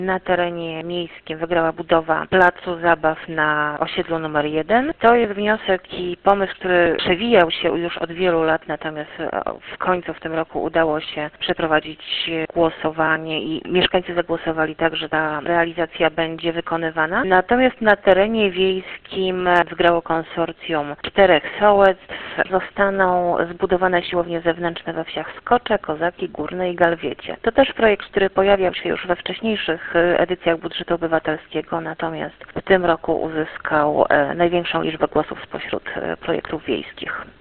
Na terenie miejskim wygrała budowa placu zabaw na osiedlu numer 1. To jest wniosek i pomysł, który przewijał się już od wielu lat, natomiast w końcu w tym roku udało się przeprowadzić głosowanie i mieszkańcy zagłosowali tak, że ta realizacja będzie wykonywana. Natomiast na terenie wiejskim wygrało konsorcjum 4 sołectw. Zostaną zbudowane siłownie zewnętrzne we wsiach Skocze, Kozaki, Górne i Galwiecie. To też projekt, który pojawiał się już we wcześniejszych edycjach budżetu obywatelskiego, natomiast w tym roku uzyskał największą liczbę głosów spośród projektów wiejskich.